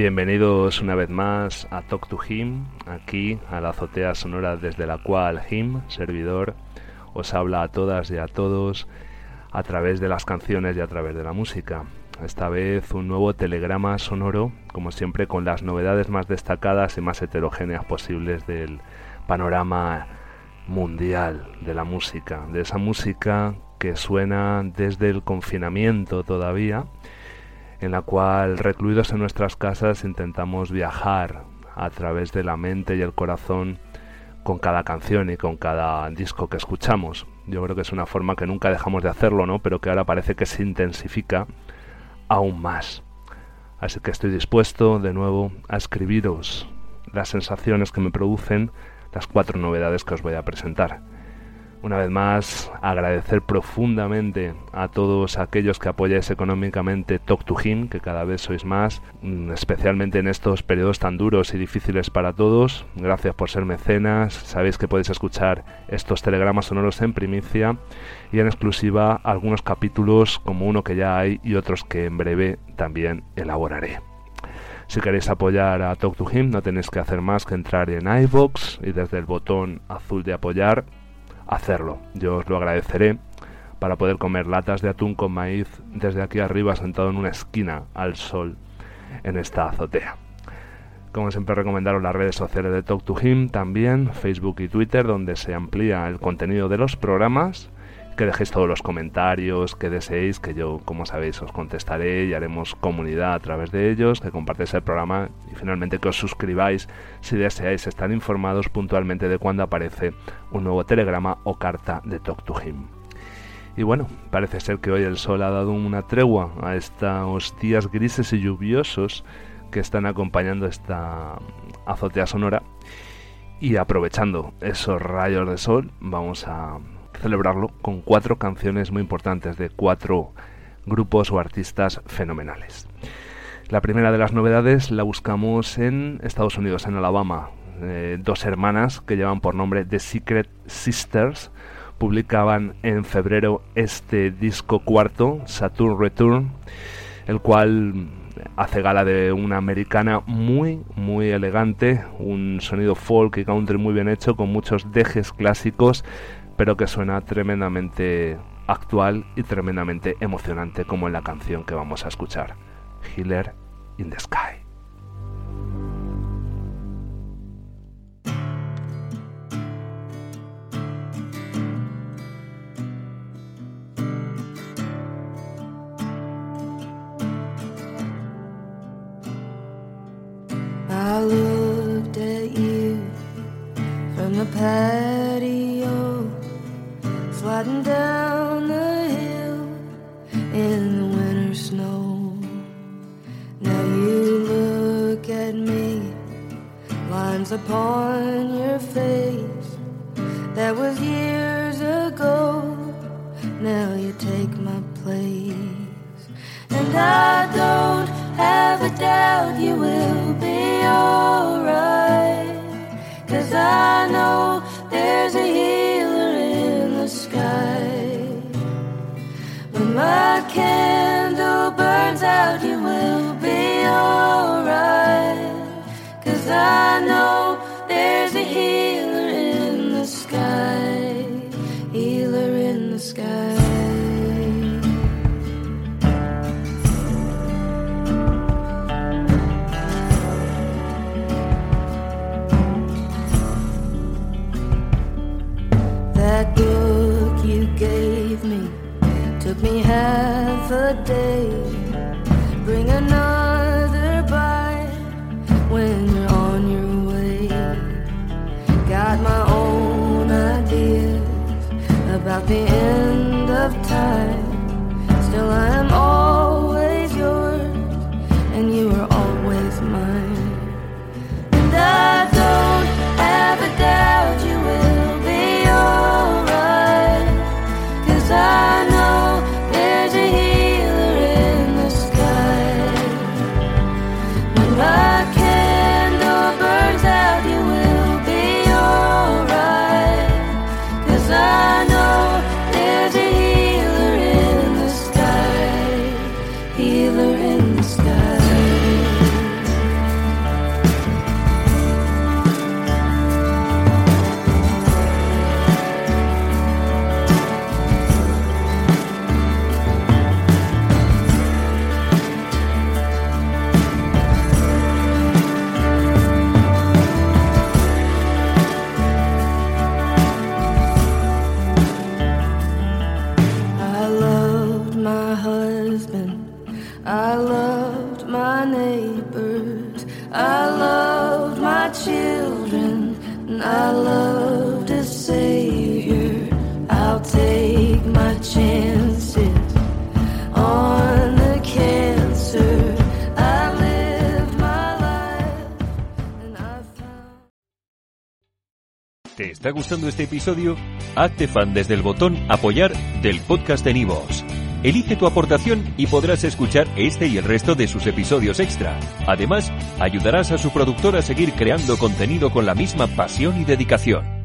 Bienvenidos una vez más a Talk to Him, aquí a la azotea sonora desde la cual Him, servidor, os habla a todas y a todos a través de las canciones y a través de la música. Esta vez un nuevo telegrama sonoro, como siempre con las novedades más destacadas y más heterogéneas posibles del panorama mundial de la música, de esa música que suena desde el confinamiento todavía, en la cual recluidos en nuestras casas intentamos viajar a través de la mente y el corazón con cada canción y con cada disco que escuchamos. Yo creo que es una forma que nunca dejamos de hacerlo, ¿no? Pero que ahora parece que se intensifica aún más. Así que estoy dispuesto de nuevo a escribiros las sensaciones que me producen las 4 novedades que os voy a presentar. Una vez más, agradecer profundamente a todos aquellos que apoyáis económicamente Talk to Him, que cada vez sois más, especialmente en estos periodos tan duros y difíciles para todos. Gracias por ser mecenas. Sabéis que podéis escuchar estos telegramas sonoros en primicia y en exclusiva algunos capítulos como uno que ya hay y otros que en breve también elaboraré. Si queréis apoyar a Talk to Him, no tenéis que hacer más que entrar en iVoox y desde el botón azul de apoyar, hacerlo. Yo os lo agradeceré para poder comer latas de atún con maíz desde aquí arriba sentado en una esquina al sol en esta azotea. Como siempre, recomendaros las redes sociales de Talk to Him, también Facebook y Twitter, donde se amplía el contenido de los programas. Que dejéis todos los comentarios que deseéis, que yo, como sabéis, os contestaré y haremos comunidad a través de ellos, que compartáis el programa y finalmente que os suscribáis si deseáis estar informados puntualmente de cuando aparece un nuevo telegrama o carta de Talk to Him. Y bueno, parece ser que hoy el sol ha dado una tregua a estos días grises y lluviosos que están acompañando esta azotea sonora, y aprovechando esos rayos de sol vamos a celebrarlo con 4 canciones muy importantes de 4 grupos o artistas fenomenales. La primera de las novedades la buscamos en Estados Unidos, en Alabama. 2 hermanas que llevan por nombre The Secret Sisters publicaban en febrero este disco cuarto, Saturn Return, el cual hace gala de una americana muy elegante, un sonido folk y country muy bien hecho, con muchos dejes clásicos, pero que suena tremendamente actual y tremendamente emocionante, como en la canción que vamos a escuchar, Healer in the Sky. I looked at you from the patio, sliding down the hill in the winter snow. Now you look at me, lines upon your face. That was years ago, now you take my place. And I don't have a doubt you will be alright, 'cause I know there's a healer in the sky. When my candle burns out, you will be alright, 'cause I know there's a healer in the sky, healer in the sky. That book you gave me took me half a day. Bring another bite when you're on your way. Got my own ideas about the end of time. Still I am always yours, and you are always mine. And I don't have a doubt you will be alright, 'cause I know there's a healer in the sky. When my candle burns out, you will be alright, 'cause I know there's a healer in husband. I loved my neighbors, I loved my children, and I loved a Savior. I'll take my chances on the cancer. I lived my life and I found... ¿Te está gustando este episodio? Hazte fan desde el botón Apoyar del podcast de Nivos. Elige tu aportación y podrás escuchar este y el resto de sus episodios extra. Además, ayudarás a su productor a seguir creando contenido con la misma pasión y dedicación.